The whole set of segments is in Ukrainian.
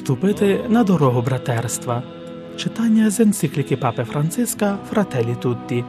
Ступити на дорогу братерства. Читання з енцикліки Папи Франциска «Фрателі Тутті».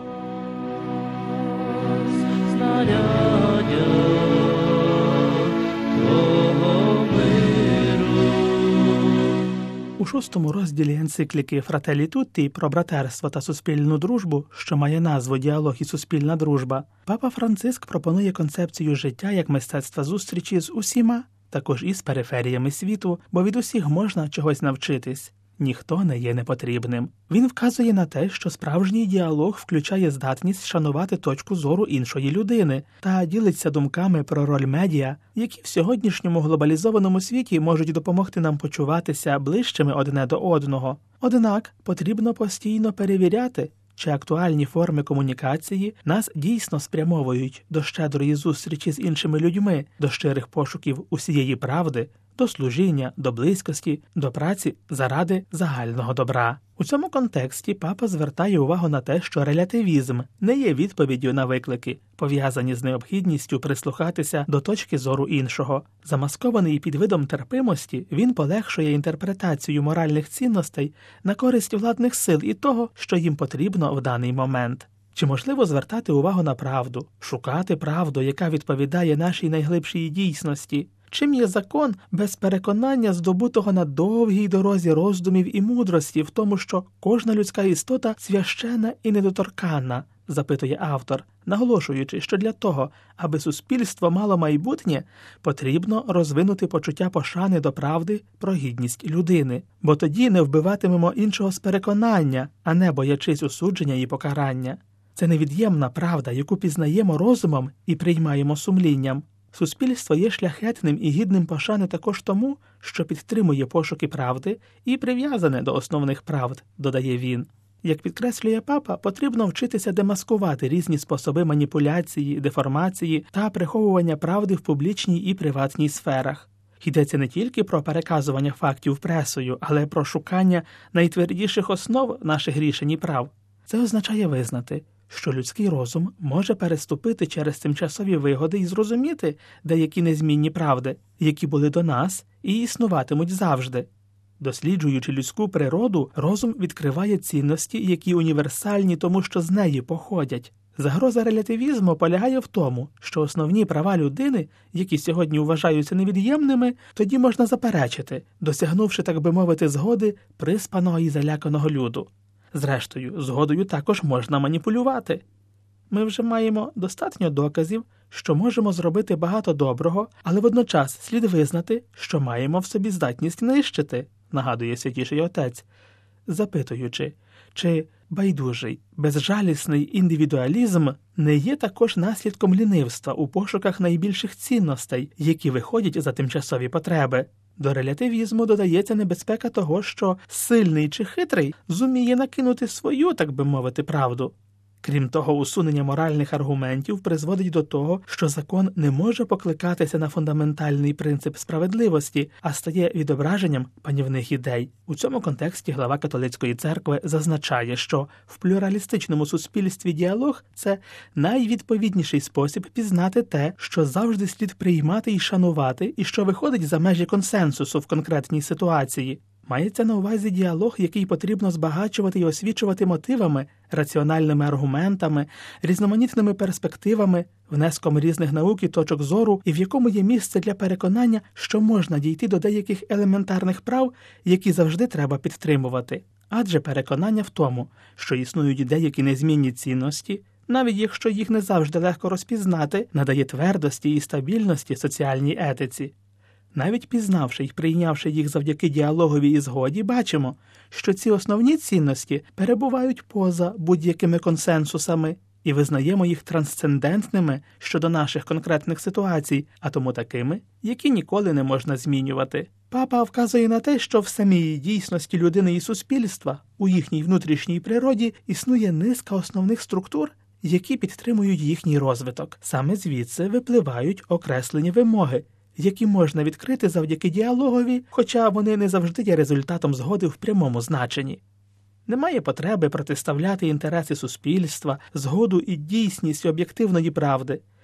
У 6-му розділі енцикліки «Фрателі Тутті» про братерство та суспільну дружбу, що має назву «Діалог і суспільна дружба», Папа Франциск пропонує концепцію життя як мистецтва зустрічі з усіма, також і з периферіями світу, бо від усіх можна чогось навчитись. Ніхто не є непотрібним. Він вказує на те, що справжній діалог включає здатність шанувати точку зору іншої людини та ділиться думками про роль медіа, які в сьогоднішньому глобалізованому світі можуть допомогти нам почуватися ближчими одне до одного. Однак потрібно постійно перевіряти, чи актуальні форми комунікації нас дійсно спрямовують до щедрої зустрічі з іншими людьми, до щирих пошуків усієї правди, до служіння, до близькості, до праці заради загального добра. У цьому контексті папа звертає увагу на те, що релятивізм не є відповіддю на виклики, пов'язані з необхідністю прислухатися до точки зору іншого. Замаскований під видом терпимості, він полегшує інтерпретацію моральних цінностей на користь владних сил і того, що їм потрібно в даний момент. Чи можливо звертати увагу на правду, шукати правду, яка відповідає нашій найглибшій дійсності? Чим є закон без переконання, здобутого на довгій дорозі роздумів і мудрості в тому, що кожна людська істота священна і недоторканна, запитує автор, наголошуючи, що для того, аби суспільство мало майбутнє, потрібно розвинути почуття пошани до правди про гідність людини, бо тоді не вбиватимемо іншого з переконання, а не боячись осудження і покарання. Це невід'ємна правда, яку пізнаємо розумом і приймаємо сумлінням. Суспільство є шляхетним і гідним пошани також тому, що підтримує пошуки правди і прив'язане до основних правд, додає він. Як підкреслює папа, потрібно вчитися демаскувати різні способи маніпуляції, деформації та приховування правди в публічній і приватній сферах. Йдеться не тільки про переказування фактів пресою, але про шукання найтвердіших основ наших рішень і прав. Це означає визнати, що людський розум може переступити через тимчасові вигоди і зрозуміти деякі незмінні правди, які були до нас і існуватимуть завжди. Досліджуючи людську природу, розум відкриває цінності, які універсальні, тому що з неї походять. Загроза релятивізму полягає в тому, що основні права людини, які сьогодні вважаються невід'ємними, тоді можна заперечити, досягнувши, так би мовити, згоди приспаного і заляканого люду. Зрештою, згодою також можна маніпулювати. Ми вже маємо достатньо доказів, що можемо зробити багато доброго, але водночас слід визнати, що маємо в собі здатність нищити, нагадує Святіший Отець, запитуючи, чи байдужий, безжалісний індивідуалізм не є також наслідком лінивства у пошуках найбільших цінностей, які виходять за тимчасові потреби. До релятивізму додається небезпека того, що сильний чи хитрий зуміє накинути свою, так би мовити, правду. Крім того, усунення моральних аргументів призводить до того, що закон не може покликатися на фундаментальний принцип справедливості, а стає відображенням панівних ідей. У цьому контексті глава католицької церкви зазначає, що в плюралістичному суспільстві діалог – це найвідповідніший спосіб пізнати те, що завжди слід приймати і шанувати, і що виходить за межі консенсусу в конкретній ситуації. Мається на увазі діалог, який потрібно збагачувати і освічувати мотивами, раціональними аргументами, різноманітними перспективами, внеском різних наук і точок зору, і в якому є місце для переконання, що можна дійти до деяких елементарних прав, які завжди треба підтримувати. Адже переконання в тому, що існують деякі незмінні цінності, навіть якщо їх не завжди легко розпізнати, надає твердості і стабільності соціальній етиці. Навіть пізнавши й прийнявши їх завдяки діалогові і згоді, бачимо, що ці основні цінності перебувають поза будь-якими консенсусами і визнаємо їх трансцендентними щодо наших конкретних ситуацій, а тому такими, які ніколи не можна змінювати. Папа вказує на те, що в самій дійсності людини і суспільства, у їхній внутрішній природі існує низка основних структур, які підтримують їхній розвиток. Саме звідси випливають окреслені вимоги, які можна відкрити завдяки діалогові, хоча вони не завжди є результатом згоди в прямому значенні. Немає потреби протиставляти інтереси суспільства, згоду і дійсність об'єктивної правди.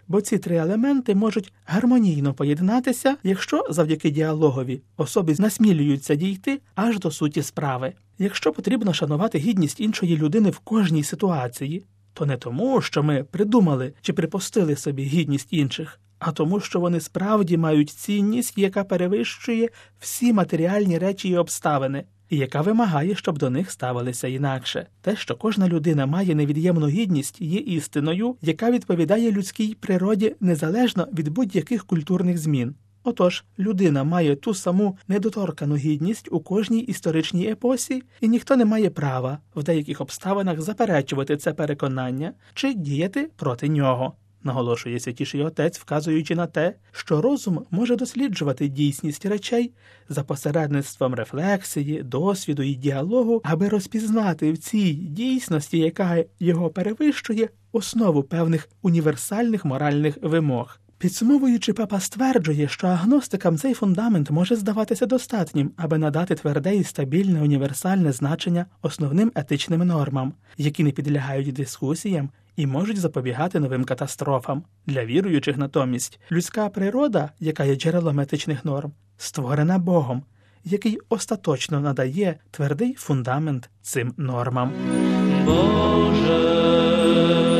бо ці три елементи можуть гармонійно поєднатися, якщо завдяки діалогові особи насмілюються дійти аж до суті справи. Якщо потрібно шанувати гідність іншої людини в кожній ситуації, то не тому, що ми придумали чи припустили собі гідність інших, а тому, що вони справді мають цінність, яка перевищує всі матеріальні речі і обставини, і яка вимагає, щоб до них ставилися інакше. Те, що кожна людина має невід'ємну гідність, є істиною, яка відповідає людській природі незалежно від будь-яких культурних змін. Отож, людина має ту саму недоторкану гідність у кожній історичній епосі, і ніхто не має права в деяких обставинах заперечувати це переконання чи діяти проти нього. Наголошує Святіший Отець, вказуючи на те, що розум може досліджувати дійсність речей за посередництвом рефлексії, досвіду і діалогу, аби розпізнати в цій дійсності, яка його перевищує, основу певних універсальних моральних вимог. Підсумовуючи, папа стверджує, що агностикам цей фундамент може здаватися достатнім, аби надати тверде і стабільне універсальне значення основним етичним нормам, які не підлягають дискусіям і можуть запобігати новим катастрофам. Для віруючих натомість людська природа, яка є джерелом етичних норм, створена Богом, який остаточно надає твердий фундамент цим нормам. Боже,